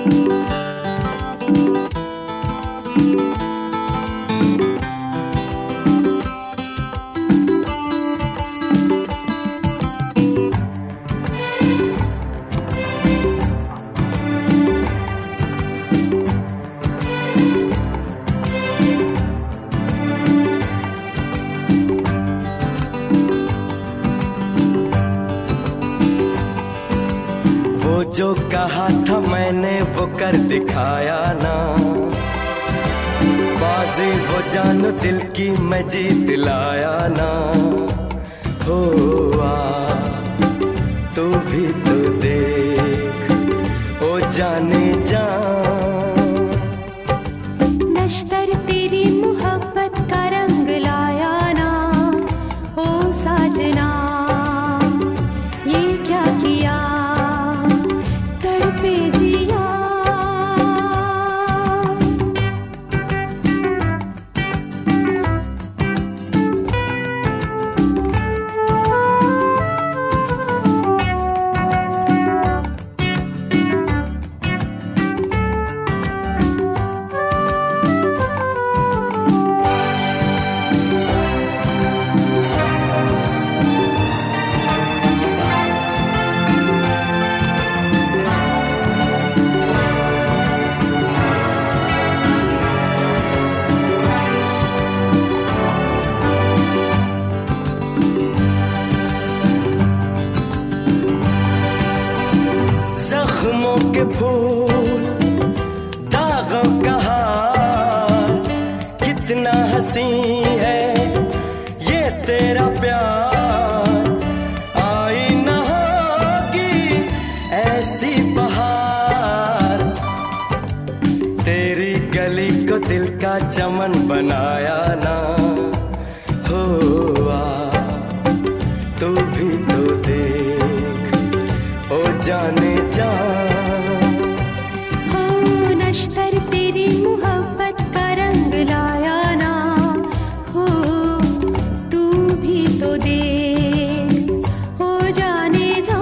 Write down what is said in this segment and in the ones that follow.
जो कहा था मैंने वो कर दिखाया ना, बाजी वो जान दिल की मैं जीत लाया ना। हो आ तू भी तो देख ओ जाने जा, नश्तर तेरी मोहब्बत का रंग लाया ना। ओ साजना ये क्या किया, जख्मों के फूल दागों का हाल, कितना हंसी है ये तेरा प्यार। आई न होगी ऐसी बहार, तेरी गली को दिल का चमन बनाया ना। हो आ तू भी तो देख ओ जाने जा, हो नश्तर तेरी मोहब्बत का रंग लाया ना। हो तू भी तो देख ओ जाने जा,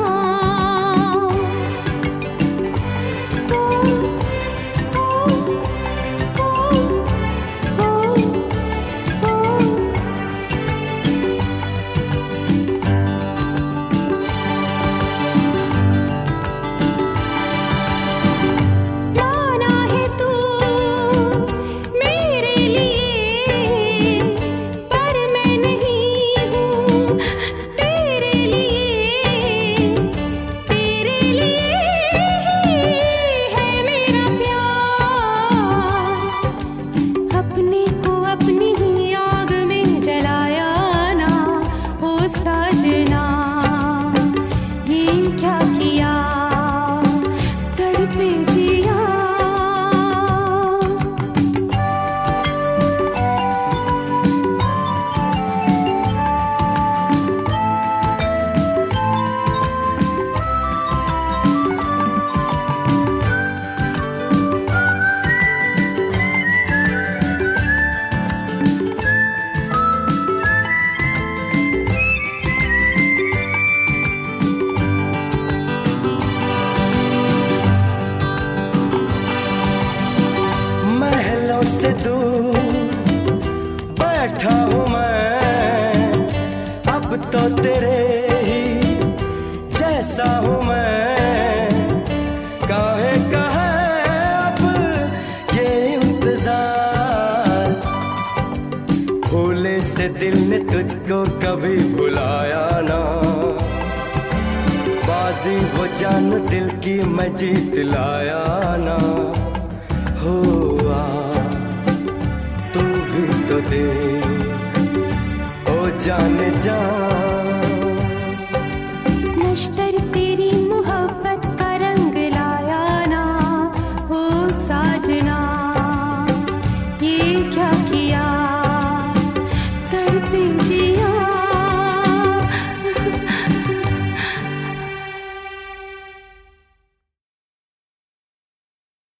से दूर बैठा हूँ मैं, अब तो तेरे ही जैसा हूँ मैं। काहे का है अब ये इंतजार, भूले से दिल ने तुझको कभी भुलाया ना। बाजी वो जान दिल की मैं जीत लाया ना। हो तू भी तो देख ओ जाने जा।